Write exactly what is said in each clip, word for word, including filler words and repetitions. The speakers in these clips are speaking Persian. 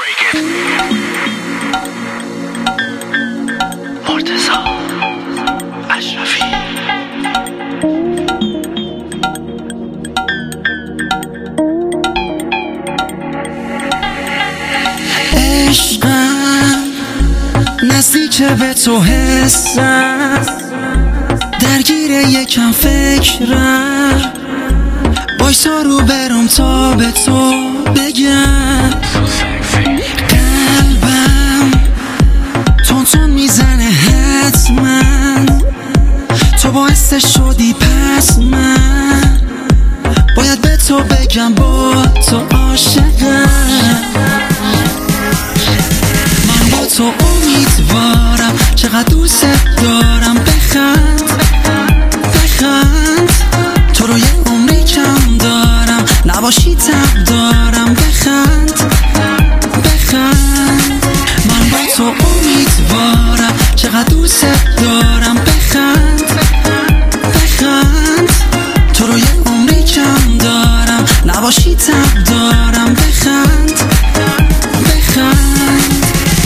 مرتضی اشرفی. عشقم نزدیک به تو حسم، درگیر یکم فکرم، بایستا رو برم تا به تو بگم. قلبم تون تون میزنه حتما، تو باعث شدی پس من باید به تو بگم با تو عاشقم. من با تو امیدوارم، چقدر دوست دارم. بخند بخند، تو رو یه عمری کم دارم، نباشی تب دارم. بخند بخند، من با تو امیدوارم، چقدر دوست دارم. بخند بخند، تو رو یه عمری کم دارم، نباشی تب دارم. بخند بخند.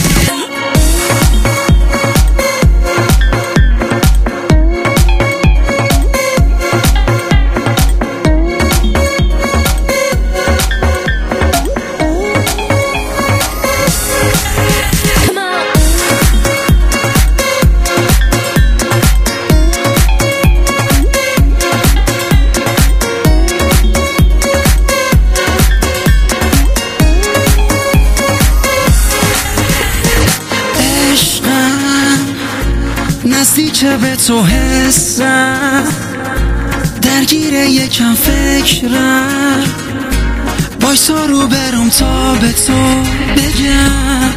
نزدیک به تو حسم، درگیر یکم فکرم، بایستا رو برم تا به تو بگم.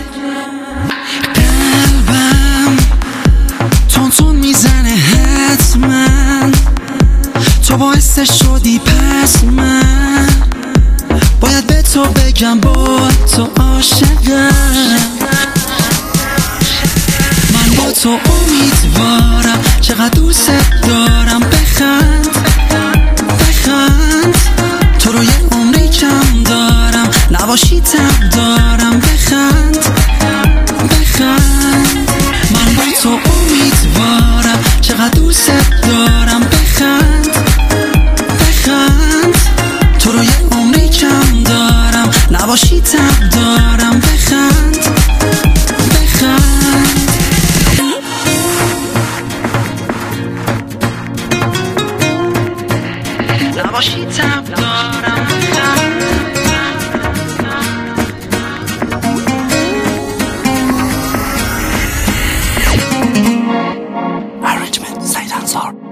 قلبم تون تون میزنه حتما، تو باعث شدی پس من باید به تو بگم با تو عاشقم. با تو امیدوارم، چقدر دوست دارم. بخند بخند، تو رو یه عمری کم دارم، نباشی تب دارم. بخند بخند، من با تو امیدوارم، چقدر دوست دارم. بخند بخند، تو رو یه عمری کم دارم، نباشی تب دارم. بخند بخند. نباشی تب دارم. Arrangement سعید انصار.